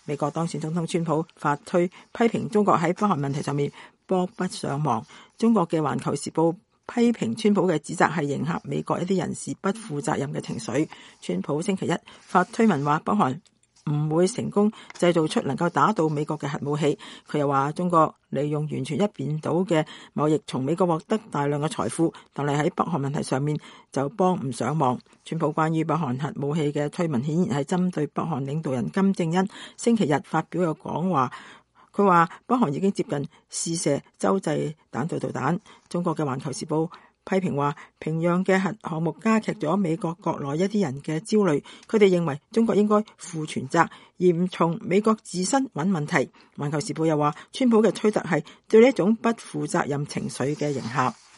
美國當選總統川普發推批評中國喺北韓問題上面幫不上忙。中國嘅《環球時報》批評川普嘅指責係迎合美國一啲人士不負責任嘅情緒。川普星期一發推文話北韓唔會成功製造出能夠打倒美國嘅核武器。佢又話中國利用完全一邊倒嘅貿易從美國獲得大量嘅財富，但係喺北韓問題上面就幫唔上忙。川普關於北韓核武器嘅推文顯然係針對北韓領導人金正恩星期日發表嘅講話。佢話北韓已經接近試射洲際彈道導彈。中國嘅《環球時報》批評話平壤嘅核項目加劇咗美國國內一啲人嘅焦慮，佢哋認為中國應該負全責，而唔從美國自身揾問題。《環球時報》又話川普嘅推特係對呢一種不負責任情緒嘅迎合。